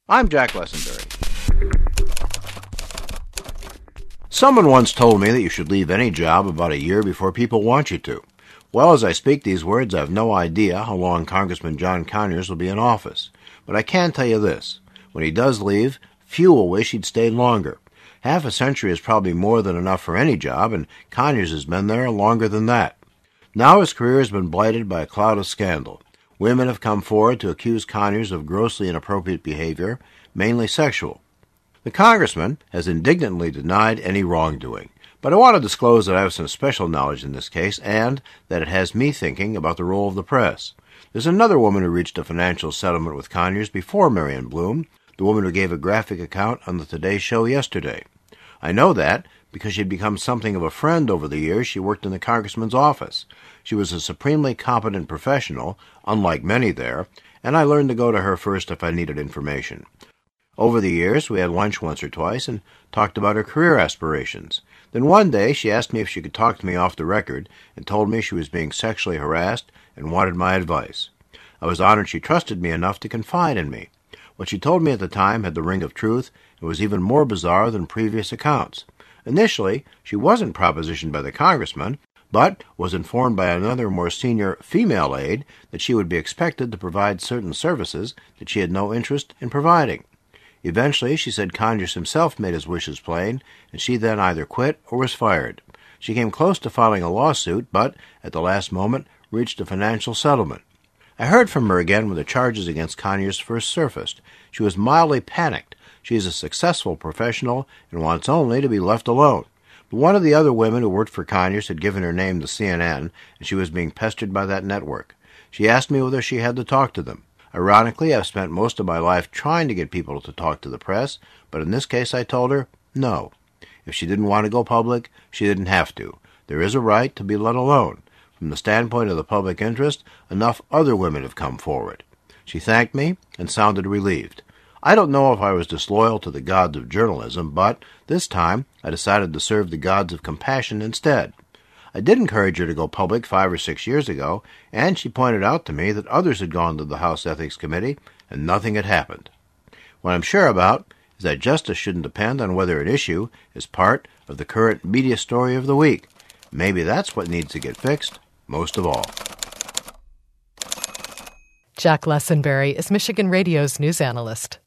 I'm Jack Lessenberry. Someone once told me that you should leave any job about a year before people want you to. Well, as I speak these words, I have no idea how long Congressman John Conyers will be in office. But I can tell you this. When he does leave, few will wish he'd stayed longer. Half a century is probably more than enough for any job, and Conyers has been there longer than that. Now his career has been blighted by a cloud of scandal. Women have come forward to accuse Conyers of grossly inappropriate behavior, mainly sexual. The congressman has indignantly denied any wrongdoing, but I want to disclose that I have some special knowledge in this case and that it has me thinking about the role of the press. There's another woman who reached a financial settlement with Conyers before Marion Bloom, the woman who gave a graphic account on the Today Show yesterday. I know that because she'd become something of a friend over the years she worked in the congressman's office. She was a supremely competent professional, unlike many there, and I learned to go to her first if I needed information. Over the years, we had lunch once or twice and talked about her career aspirations. Then one day, she asked me if she could talk to me off the record and told me she was being sexually harassed and wanted my advice. I was honored she trusted me enough to confide in me. What she told me at the time had the ring of truth and was even more bizarre than previous accounts. Initially, she wasn't propositioned by the congressman, but was informed by another more senior female aide that she would be expected to provide certain services that she had no interest in providing. Eventually, she said Conyers himself made his wishes plain, and she then either quit or was fired. She came close to filing a lawsuit, but, at the last moment, reached a financial settlement. I heard from her again when the charges against Conyers first surfaced. She was mildly panicked. She is a successful professional and wants only to be left alone. But one of the other women who worked for Conyers had given her name to CNN, and she was being pestered by that network. She asked me whether she had to talk to them. Ironically, I've spent most of my life trying to get people to talk to the press, but in this case I told her, no. If she didn't want to go public, she didn't have to. There is a right to be let alone. From the standpoint of the public interest, enough other women have come forward. She thanked me and sounded relieved. I don't know if I was disloyal to the gods of journalism, but this time I decided to serve the gods of compassion instead. I did encourage her to go public 5 or 6 years ago, and she pointed out to me that others had gone to the House Ethics Committee and nothing had happened. What I'm sure about is that justice shouldn't depend on whether an issue is part of the current media story of the week. Maybe that's what needs to get fixed most of all. Jack Lessenberry is Michigan Radio's news analyst.